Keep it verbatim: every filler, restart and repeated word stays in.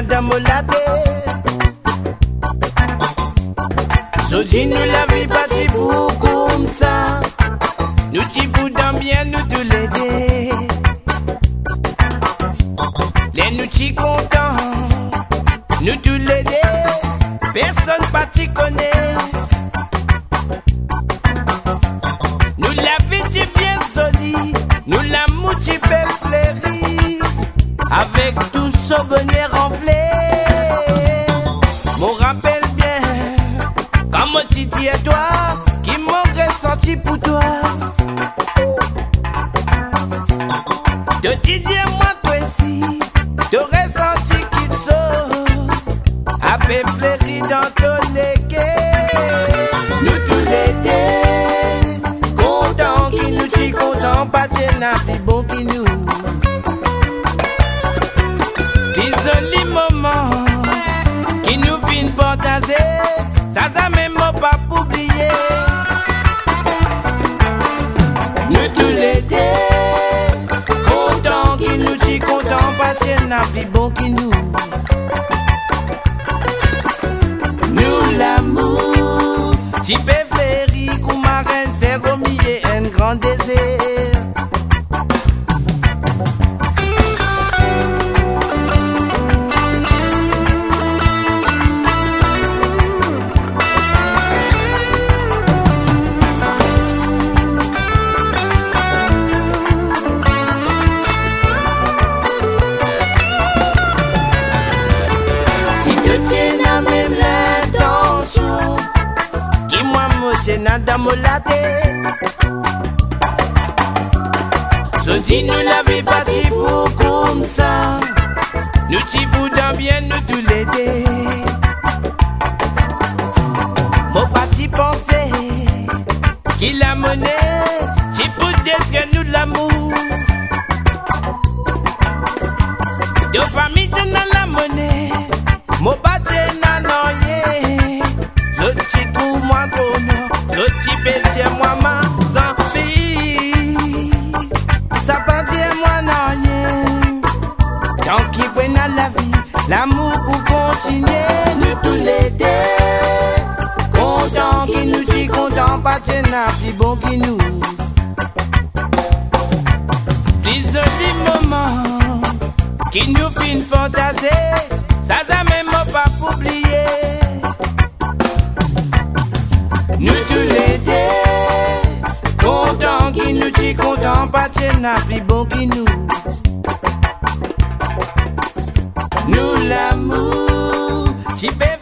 dans mon latte. So dis nous la vie pas si pour comme ça. Nous t'y boudons bien nous tous les deux. Les nous t'y contents, nous tous les deux. Personne pas t'y connaît. Nous la vie t'y bien solide, nous l'amour t'y belle fleurie. Avec tout ce bonheur enflé. M'en rappelle bien, comment tu dis à toi, qui m'aurait ressenti pour toi. Te dis moi toi aussi, t'aurais senti qu'il sauce, à peu fleuri dans ton légué. Nous tous les deux, contents qui nous t'y contents, pas n'a plus bon qui nous. Des jolis moments qui nous viennent partager, ça ça même pas pour oublier. Nous tous les deux, contents qui nous dit contents, pas n'a plus bon qui nous. Nous l'amour, tu peux fleurir comme marin, faire au milieu un grand désert. Dans mon latte. So dis nous la vie pas si pour comme ça. Nous t'y boudons bien nous tous les deux. Mon pas t'y penser qu'il a monnaie, t'y pour d'être nous de l'amour. De famille t'es dans la monnaie, mon pas t'es dans l'oyer. So t'y trouve moi trop non. So ti bête moi ma zambi. Ça pas dire moi non rien. Tant qu'il prenne la vie, l'amour pour continuer. Nous tous les deux, contents qui nous dit contents, pas de n'a plus bon qui nous. Les jolis moments qui nous finissent fantaser, ça ça même pas pour oublier. Nous tous les deux, contents qui nous dit contents, pas de n'a plus bon qui nous. Nous l'amour, tu peux